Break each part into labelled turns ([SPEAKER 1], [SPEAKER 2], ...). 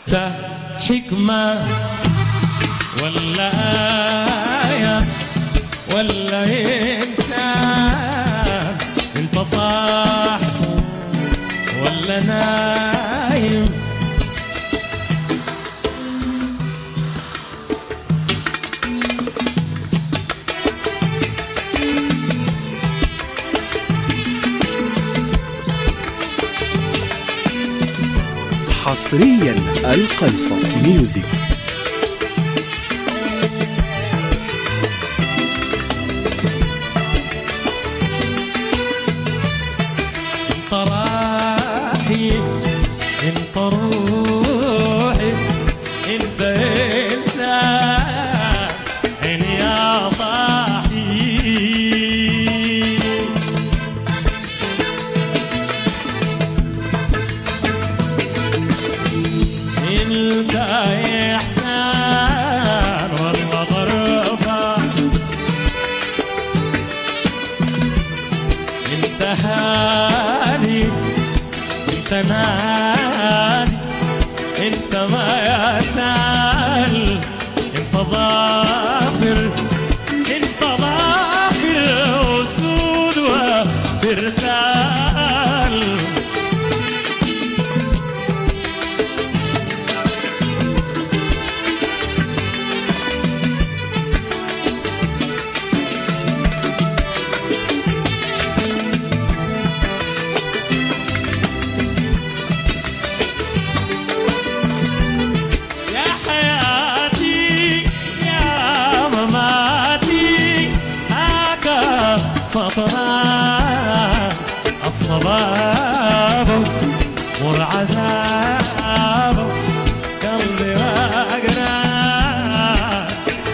[SPEAKER 1] حكمة ولا آية ولا إنسان، انت صاح ولا نايم.
[SPEAKER 2] حصريا القيصر ميوزك.
[SPEAKER 1] انت راحي انت روحي انت انسان عيني يا صاحي. انت احسان والله غربة، انت هاني انت نادي انت ما يسال، انت ظافر انت ظافر وسود وفرسان. سطران الصباب والعذاب قلبي وقران.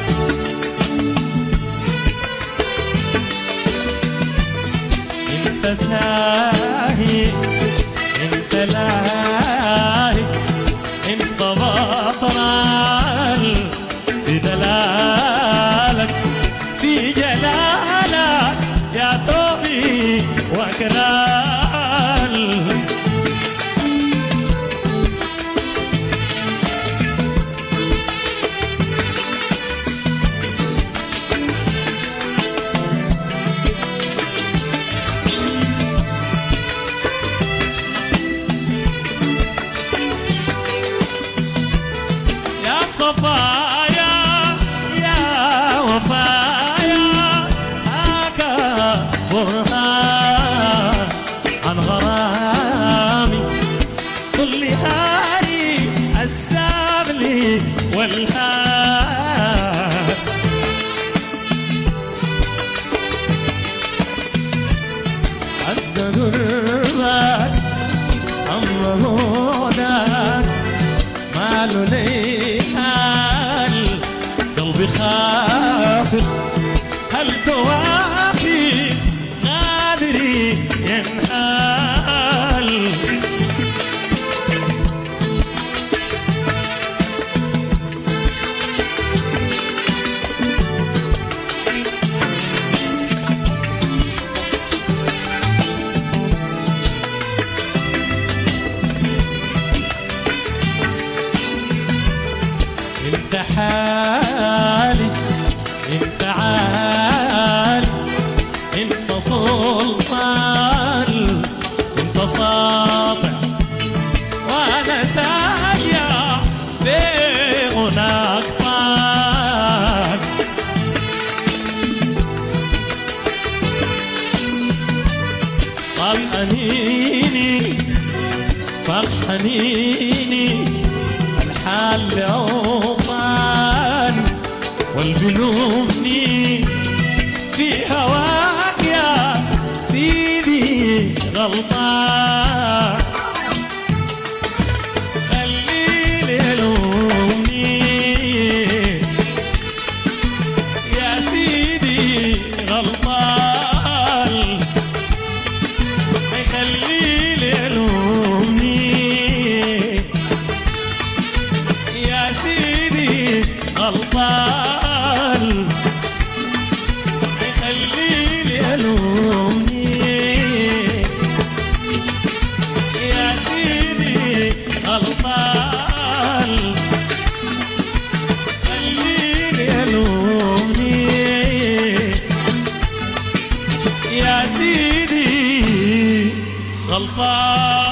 [SPEAKER 1] انت ساهي انت لاهي انت بطران في دلالك في جلالك يا توبي وكرال. يا صفايا يا وفايا هاكا برهان عن غرامي كل هاري السابلي والهان. عز دربك أمر هداك ماله لي حال قلبي خافت هل توافي قادري ينحال. انت حالي انت عالي انت سلطان انت ساطع وانا سايع في غناك طال. طال انيني فرش حنيني الحال لأوطان والبلومني في هواك يا سيدي غلطان. خليني يلومني يا سيدي غلطان، خليني يلومني يا سيدي غلطان، خليني يلومني يا سيدي غلطان. غلطان